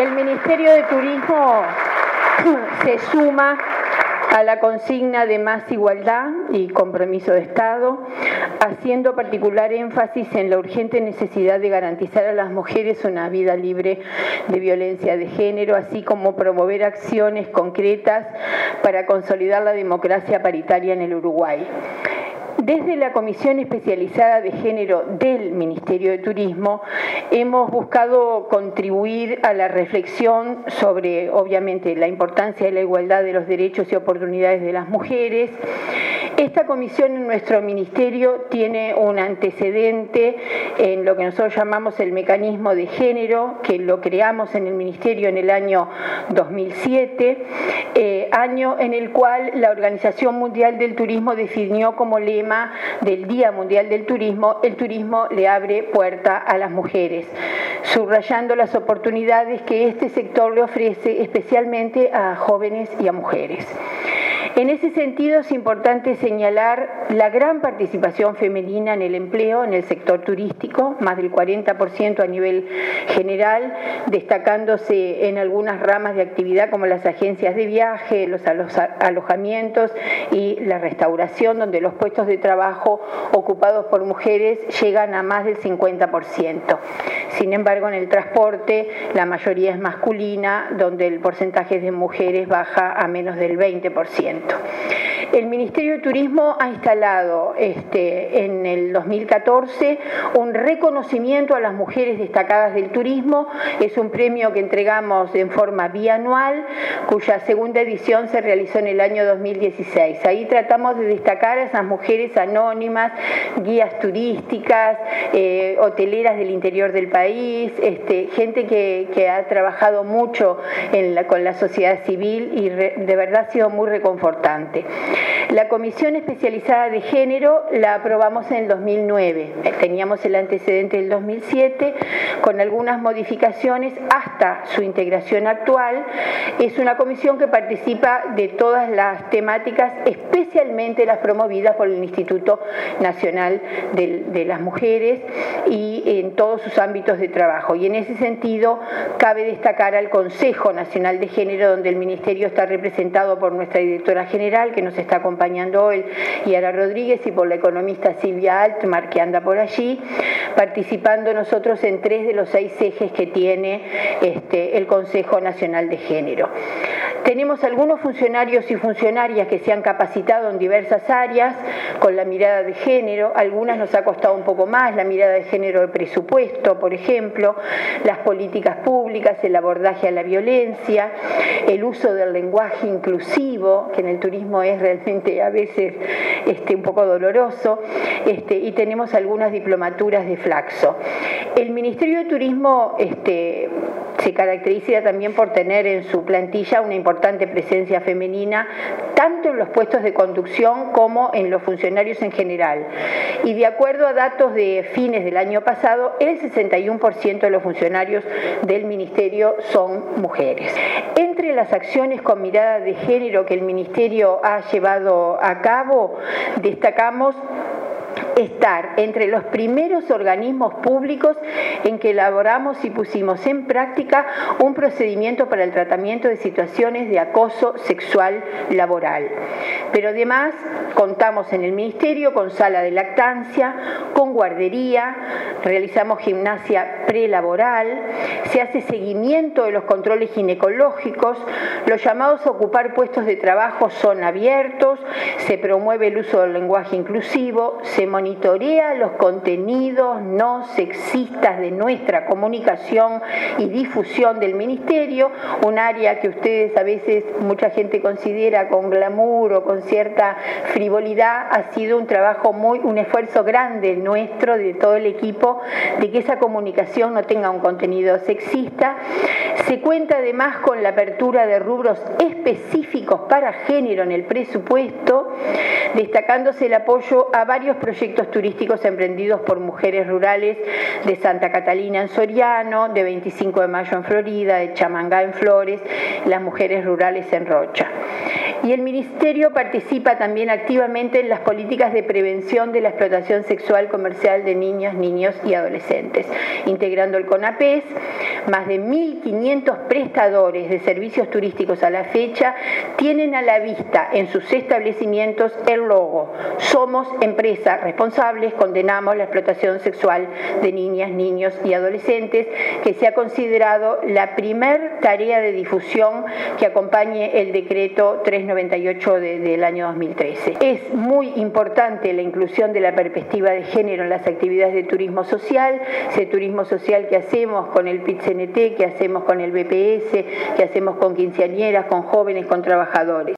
El Ministerio de Turismo se suma a la consigna de más igualdad y compromiso de Estado, haciendo particular énfasis en la urgente necesidad de garantizar a las mujeres una vida libre de violencia de género, así como promover acciones concretas para consolidar la democracia paritaria en el Uruguay. Desde la Comisión Especializada de Género del Ministerio de Turismo hemos buscado contribuir a la reflexión sobre, obviamente, la importancia de la igualdad de los derechos y oportunidades de las mujeres. Esta comisión en nuestro ministerio tiene un antecedente en lo que nosotros llamamos el mecanismo de género, que lo creamos en el ministerio en el año 2007, año en el cual la Organización Mundial del Turismo definió como lema del Día Mundial del Turismo: el turismo le abre puerta a las mujeres, subrayando las oportunidades que este sector le ofrece especialmente a jóvenes y a mujeres. En ese sentido es importante señalar la gran participación femenina en el empleo en el sector turístico, más del 40% a nivel general, destacándose en algunas ramas de actividad como las agencias de viaje, los alojamientos y la restauración, donde los puestos de trabajo ocupados por mujeres llegan a más del 50%. Sin embargo, en el transporte la mayoría es masculina, donde el porcentaje de mujeres baja a menos del 20%. El Ministerio de Turismo ha instalado en el 2014 un reconocimiento a las mujeres destacadas del turismo. Es un premio que entregamos en forma bianual, cuya segunda edición se realizó en el año 2016. Ahí tratamos de destacar a esas mujeres anónimas, guías turísticas, hoteleras del interior del país, gente que ha trabajado mucho con la sociedad civil y de verdad ha sido muy reconfortante. La Comisión Especializada de Género la aprobamos en el 2009, teníamos el antecedente del 2007, con algunas modificaciones hasta su integración actual. Es una comisión que participa de todas las temáticas, especialmente las promovidas por el Instituto Nacional de las Mujeres y en todos sus ámbitos de trabajo. Y en ese sentido cabe destacar al Consejo Nacional de Género, donde el Ministerio está representado por nuestra directora general, que nos está acompañando hoy, Yara Rodríguez, y por la economista Silvia Altmar, que anda por allí, participando nosotros en 3 de los 6 ejes que tiene el Consejo Nacional de Género. Tenemos algunos funcionarios y funcionarias que se han capacitado en diversas áreas con la mirada de género. Algunas nos ha costado un poco más, la mirada de género del presupuesto, por ejemplo, las políticas públicas, el abordaje a la violencia, el uso del lenguaje inclusivo, que en el turismo es realmente a veces un poco doloroso, y tenemos algunas diplomaturas de Flaxo. El Ministerio de Turismo se caracteriza también por tener en su plantilla una importante presencia femenina, tanto en los puestos de conducción como en los funcionarios en general. Y de acuerdo a datos de fines del año pasado, el 61% de los funcionarios del Ministerio son mujeres. Entre las acciones con mirada de género que el Ministerio ha llevado a cabo, destacamos estar entre los primeros organismos públicos en que elaboramos y pusimos en práctica un procedimiento para el tratamiento de situaciones de acoso sexual laboral. Pero además contamos en el Ministerio con sala de lactancia, con guardería, realizamos gimnasia prelaboral, se hace seguimiento de los controles ginecológicos, los llamados a ocupar puestos de trabajo son abiertos, se promueve el uso del lenguaje inclusivo, se monitorea los contenidos no sexistas de nuestra comunicación y difusión del Ministerio, un área que ustedes a veces mucha gente considera con glamour o con cierta frivolidad. Ha sido un trabajo un esfuerzo grande nuestro, de todo el equipo, de que esa comunicación no tenga un contenido sexista. Se cuenta además con la apertura de rubros específicos para género en el presupuesto, destacándose el apoyo a varios proyectos turísticos emprendidos por mujeres rurales de Santa Catalina en Soriano, de 25 de Mayo en Florida, de Chamangá en Flores, las mujeres rurales en Rocha. Y el Ministerio participa también activamente en las políticas de prevención de la explotación sexual comercial de niñas, niños y adolescentes, integrando el CONAPES. Más de 1.500 prestadores de servicios turísticos a la fecha tienen a la vista en sus establecimientos el logo "Somos empresas responsables, condenamos la explotación sexual de niñas, niños y adolescentes", que se ha considerado la primer tarea de difusión que acompañe el decreto 398 del año 2013. Es muy importante la inclusión de la perspectiva de género en las actividades de turismo social, ese turismo social que hacemos con el PIT-CNT, que hacemos con el BPS, que hacemos con quinceañeras, con jóvenes, con trabajadores.